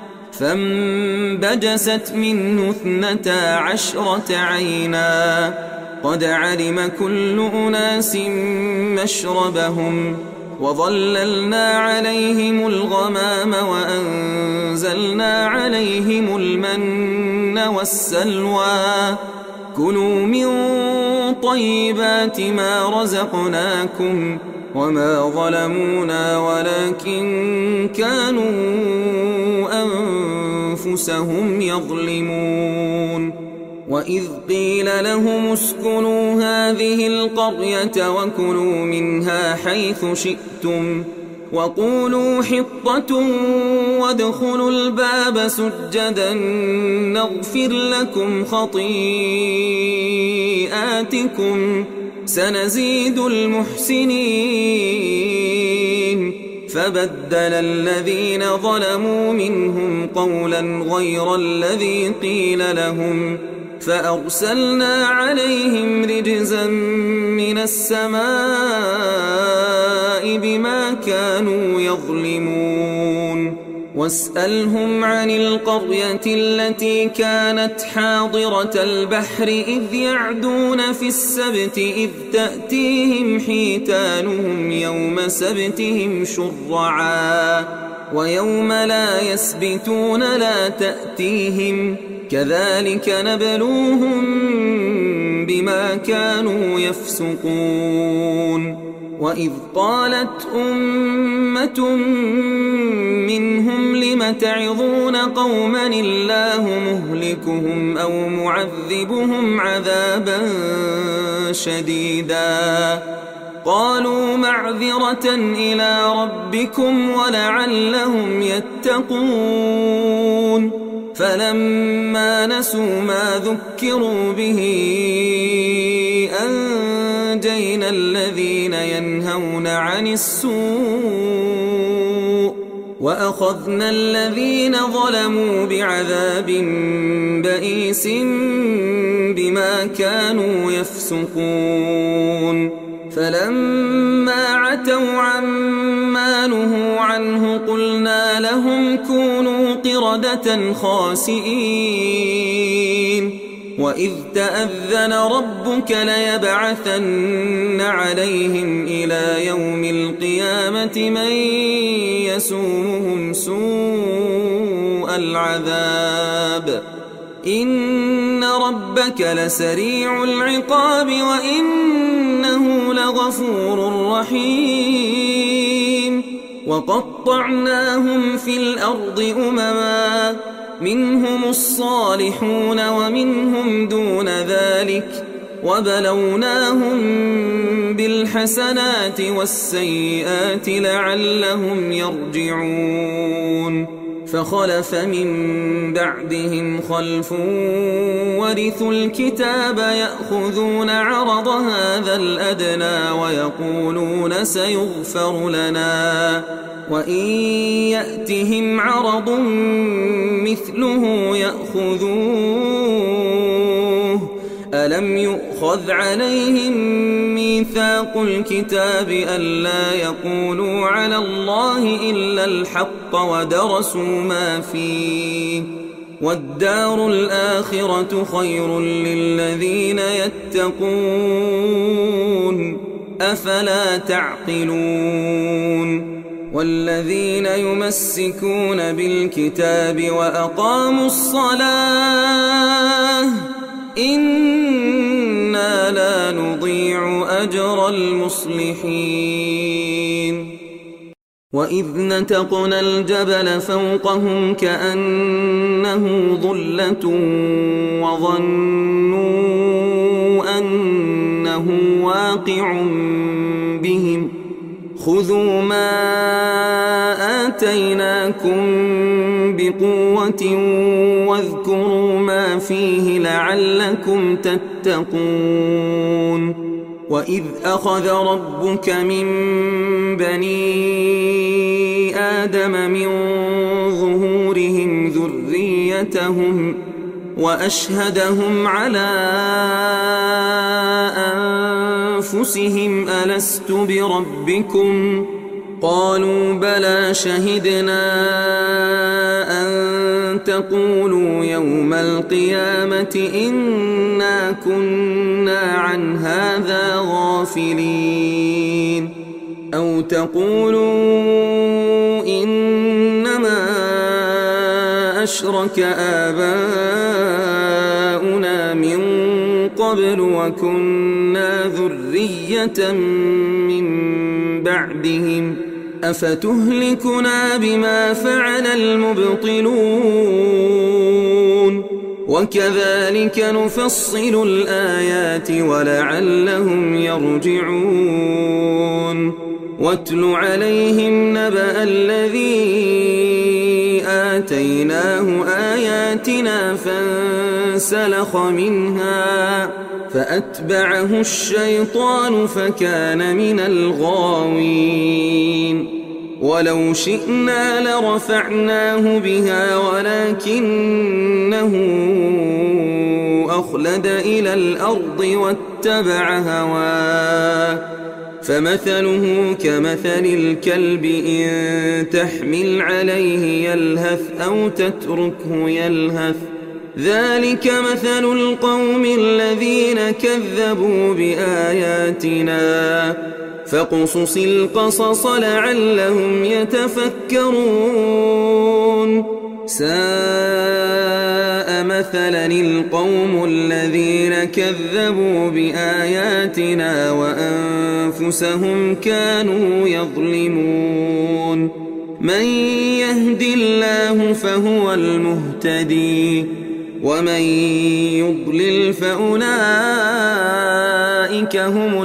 فانبجست منه 12 عينا قد علم كل أناس مشربهم وظللنا عليهم الغمام وأنزلنا عليهم المن والسلوى كلوا من طيبات ما رزقناكم وما ظلمونا ولكن كانوا أنفسهم يظلمون وإذ قيل لهم اسكنوا هذه القرية وكلوا منها حيث شئتم وقولوا حطة وادخلوا الباب سجدا نغفر لكم خطيئاتكم سنزيد المحسنين فبدل الذين ظلموا منهم قولا غير الذي قيل لهم فأرسلنا عليهم رجزا من السماء بما كانوا يظلمون واسألهم عن القرية التي كانت حاضرة البحر إذ يعدون في السبت إذ تأتيهم حيتانهم يوم سبتهم شرعا ويوم لا يسبتون لا تأتيهم كذلك نبلوهم بما كانوا يفسقون وإذ قالت أمة منهم لم تعظون قوما الله مهلكهم أو معذبهم عذابا شديدا قالوا معذرة إلى ربكم ولعلهم يتقون فلما نسوا ما ذكروا به أنجينا الذين ينهون عن السوء وأخذنا الذين ظلموا بعذاب بئيس بما كانوا يفسقون فلما عتوا عما نهوا عنه قلنا لهم كونوا قردة خاسئين وإذ تأذن ربك ليبعثن عليهم إلى يوم القيامة من يسومهم سوء العذاب إن ربك لسريع العقاب وإنه لغفور رحيم وقطعناهم في الأرض أمما منهم الصالحون ومنهم دون ذلك وبلوناهم بالحسنات والسيئات لعلهم يرجعون فخلف من بعدهم خلف ورثوا الكتاب يأخذون عرض هذا الأدنى ويقولون سيغفر لنا وإن يأتهم عرض مثله يأخذوه ألم يؤخذ عليهم ميثاق الكتاب ألا يقولوا على الله إلا الحق ودرسوا ما فيه والدار الآخرة خير للذين يتقون أفلا تعقلون والذين يمسكون بالكتاب وأقاموا الصلاة إنا لا نضيع أجر المصلحين وإذ نتقنا الجبل فوقهم كأنه ظلة وظنوا أنه واقع بهم خذوا ما آتيناكم بقوة واذكروا ما فيه لعلكم تتقون وإذ أخذ ربك من بني آدم من ظهورهم ذريتهم وأشهدهم على أنفسهم ألست بربكم قالوا بلى شهدنا أن تقولوا يوم القيامة إنا كنا عن هذا غافلين أو تقولوا إنما أشرك آباؤنا من قبل وكنا ذرية من بعدهم أفتهلكنا بما فعل المبطلون وكذلك نفصل الآيات ولعلهم يرجعون واتل عليهم نبأ الذي آتيناه آياتنا فانسلخ منها فأتبعه الشيطان فكان من الغاوين ولو شئنا لرفعناه بها ولكنه أخلد إلى الأرض واتبع هواه فمثله كمثل الكلب إن تحمل عليه يلهث أو تتركه يلهث ذلك مثل القوم الذين كذبوا بآياتنا فاقصص القصص لعلهم يتفكرون ساء مثلا القوم الذين كذبوا بآياتنا وأنفسهم كانوا يظلمون من يهد الله فهو المهتدي ومن يضلل فأولئك هم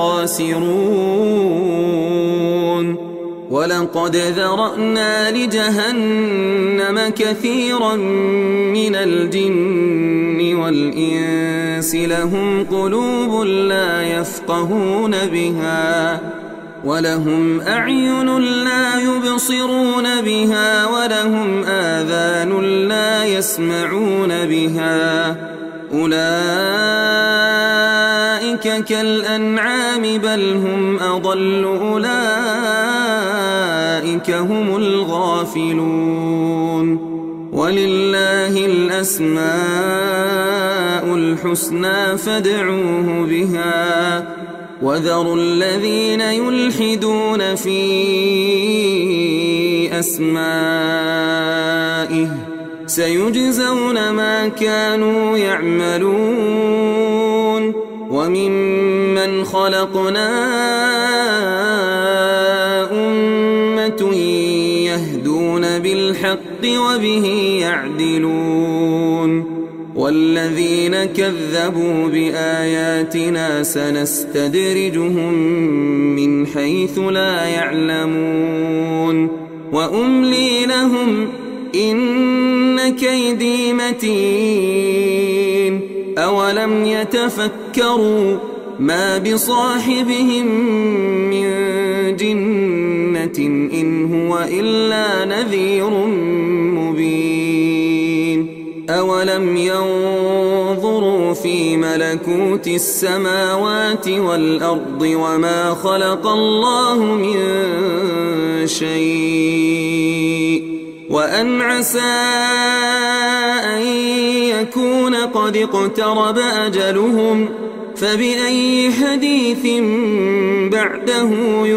الخاسرون ولقد ذرأنا لجهنم كثيرا من الجن والإنس لهم قلوب لا يفقهون بها ولهم أعين لا يبصرون بها ولهم آذان لا يسمعون بها أولئك كالأنعام بل هم أضل أولئك هم الغافلون ولله الأسماء الحسنى فادعوه بها وذروا الذين يلحدون في أسمائه سيجزون ما كانوا يعملون وممن خلقنا أمة يهدون بالحق وبه يعدلون والذين كذبوا بآياتنا سنستدرجهم من حيث لا يعلمون وأملي لهم إن كيدي متين أولم يتفكروا ما بصاحبهم من جنة إن هو إلا نذير مبين أولم ينظروا في ملكوت السماوات والأرض وما خلق الله من شيء وأن عسى أن يكون قد اقترب أجلهم فبأي حديث بعده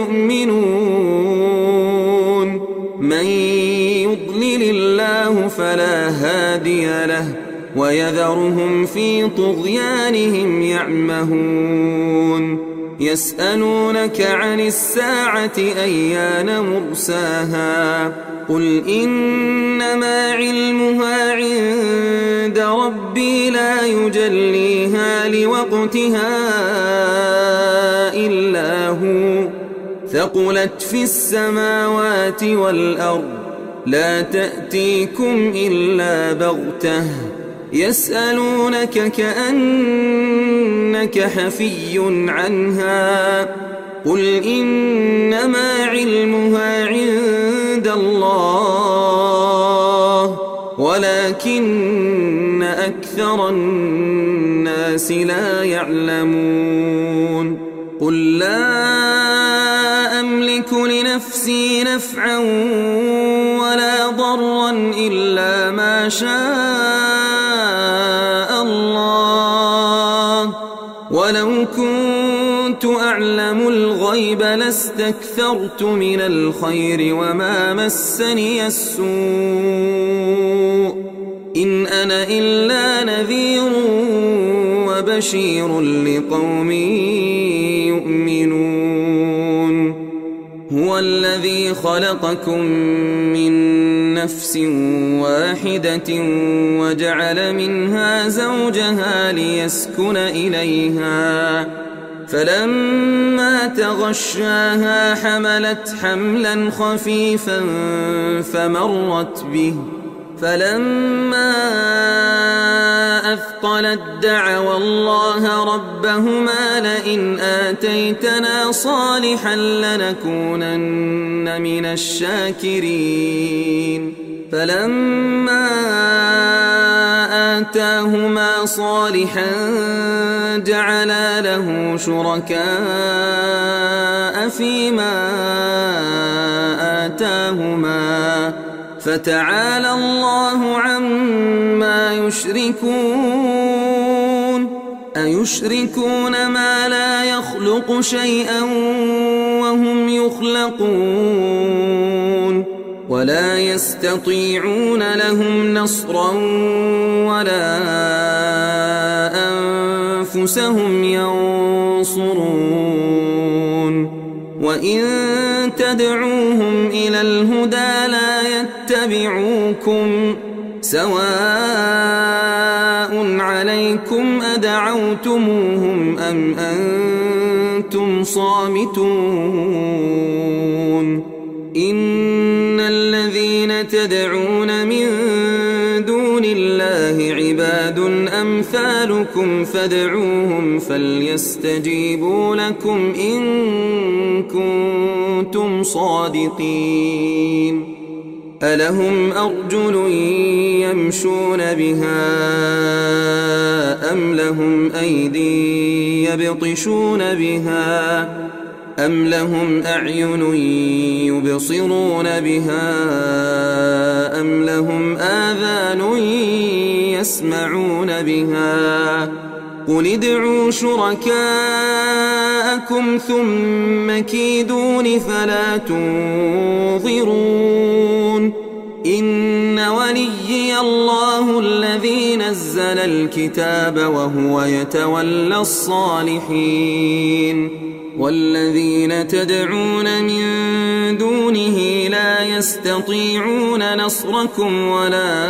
يؤمنون من يضلل الله فلا هادي له ويذرهم في طغيانهم يعمهون يسألونك عن الساعة أيان مرساها قل إنما علمها عند ربي لا يجليها لوقتها إلا هو ثقلت في السماوات والأرض لا تأتيكم إلا بغتة يسألونك كأنك حفي عنها قل إنما علمها عند الله ولكن أكثر الناس لا يعلمون قل لا أملك لنفسي نفعا ولا ضرا إلا ما شاء الله ولو كنت أعلم الغيب لاستكثرت من الخير وما مسني السوء إن أنا إلا نذير وبشير لقوم يؤمنون هو الذي خلقكم من نفس واحدة وجعل منها زوجها ليسكن إليها فلما تغشاها حملت حملا خفيفا فمرت به فلما أثقلت دعوا الله ربهما لئن آتيتنا صالحا لنكونن من الشاكرين فلما آتاهما صالحا جعلا له شركاء فيما آتاهما فتعالى الله عما يشركون أيشركون ما لا يخلق شيئا وهم يخلقون ولا يستطيعون لهم نصرا ولا أنفسهم ينصرون وإن تدعوهم إلى الهدى لا يتبعوكم سواء عليكم أدعوتموهم أم أنتم صامتون إن الذين تدعون من دون الله عباد أمثالكم فادعوهم فليستجيبوا لكم إن كنتم صادقين ألهم أرجل يمشون بها أم لهم أيدي يبطشون بها أم لهم أعين يبصرون بها أم لهم آذان يسمعون بها قل ادعوا شركاءكم ثم كيدون فلا تنظرون إن وليي الله الذي نزل الكتاب وهو يتولى الصالحين والذين تدعون من دونه لا يستطيعون نصركم ولا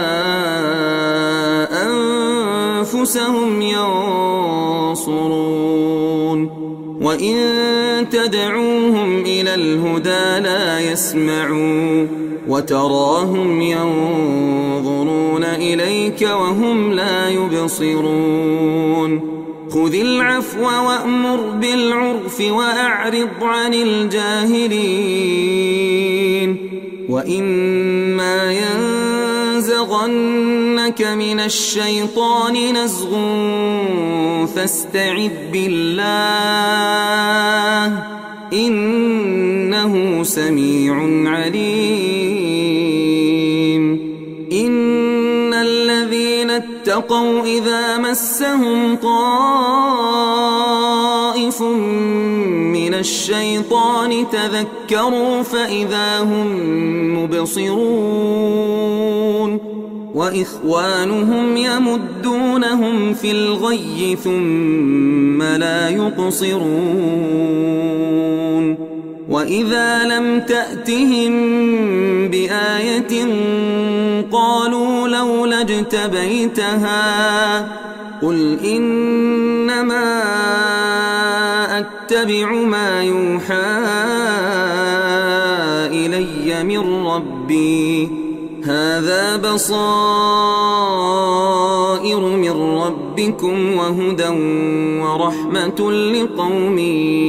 أنفسهم ينصرون وإن تدعوهم إلى الهدى لا يسمعوا وتراهم ينظرون إليك وهم لا يبصرون خذ العفو وأمر بالعرف وأعرض عن الجاهلين وإما ينزغنك من الشيطان نزغ فاستعذ بالله إنه سميع عليم إن الذين اتقوا إذا مسهم طائف من الشيطان تذكروا فإذا هم مبصرون وإخوانهم يمدونهم في الغي ثم لا يقصرون وإذا لم تأتهم بآية قالوا لولا اجتبيتها قل إنما أتبع ما يوحى إلي من ربي هذا بصائر من ربكم وهدى ورحمة لقوم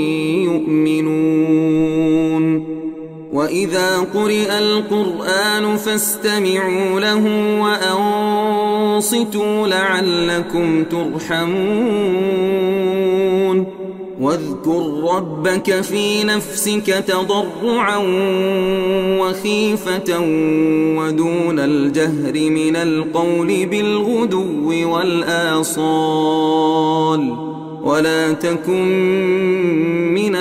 يؤمنون وإذا قرئ القرآن فاستمعوا له وأنصتوا لعلكم ترحمون واذكر ربك في نفسك تضرعا وخيفة ودون الجهر من القول بالغدو والآصال ولا تكن من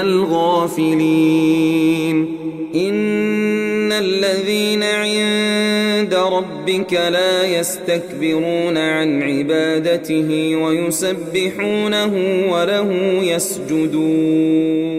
الغافلين إن الذين عند ربك لا يستكبرون عن عبادته ويسبحونه وله يسجدون